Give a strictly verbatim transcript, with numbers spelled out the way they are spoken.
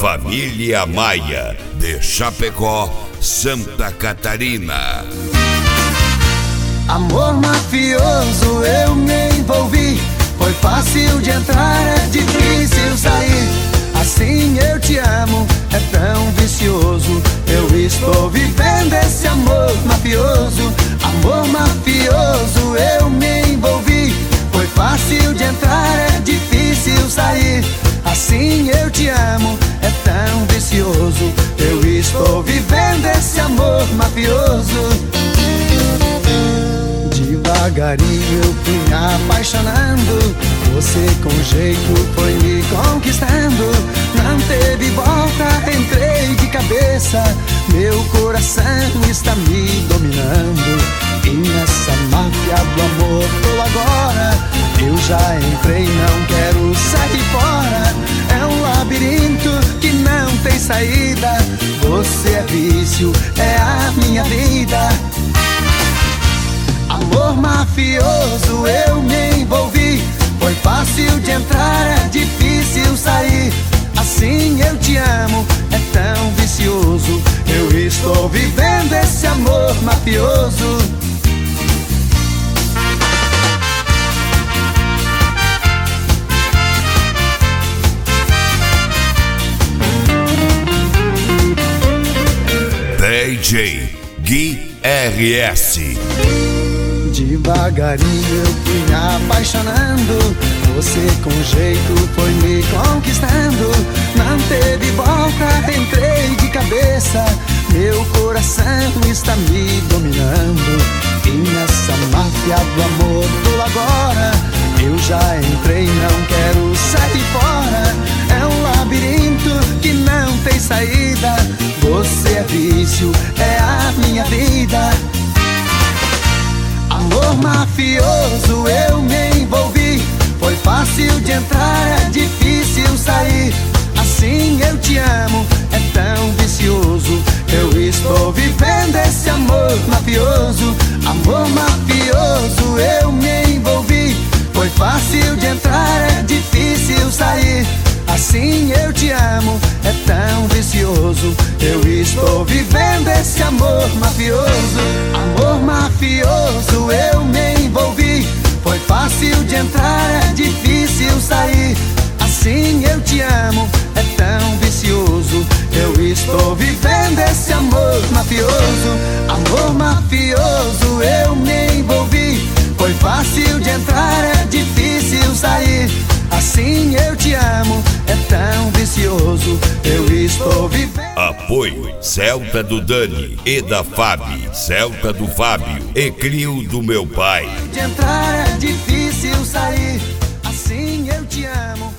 Família Maia, de Chapecó, Santa Catarina. Amor mafioso, eu me envolvi. Foi fácil de entrar, é difícil sair. Assim eu te amo, é tão vicioso. Eu estou vivendo esse amor mafioso. Amor mafioso, eu me envolvi. Foi fácil de entrar, é difícil sair. Assim eu te amo, é tão vicioso. Eu estou vivendo esse amor mafioso. Devagarinho eu fui me apaixonando. Você com jeito foi me conquistando. Não teve volta, entrei de cabeça. Meu coração está me dominando. E nessa máfia do amor tô agora. Eu já entrei, não quero sair fora. É um labirinto que não tem saída. Você é vício, é a minha vida. Amor mafioso, eu me envolvi. Foi fácil de entrar, é difícil sair. Assim eu te amo, é tão vicioso. Eu estou vivendo esse amor mafioso. D J Gui R S. Devagarinho eu fui me apaixonando. Você com jeito foi me conquistando. Não teve volta, entrei de cabeça. Meu coração está me dominando. E nessa máfia do amor tô agora. Eu já entrei, não quero sair fora. É um labirinto que não tem saída. Você é vício, é a minha vida. Amor mafioso, eu me envolvi. Foi fácil de entrar, é difícil sair. Assim eu te amo, é tão vicioso. Eu estou vivendo esse amor mafioso. Amor mafioso, eu me envolvi. Foi fácil de entrar, é difícil sair. Assim eu te amo, é tão vicioso. Eu estou vivendo esse amor mafioso. Amor mafioso, eu me envolvi. Foi fácil de entrar, é difícil sair. Assim eu te amo, é tão vicioso. Eu estou vivendo esse amor mafioso. Amor mafioso, eu me envolvi. Foi fácil de entrar, é difícil sair. Assim eu te amo, é tão vicioso. Eu estou vivendo. Apoio Celta do Dani e da Fabi, Celta do Fábio e Crio do meu pai. De entrar é difícil sair. Assim eu te amo.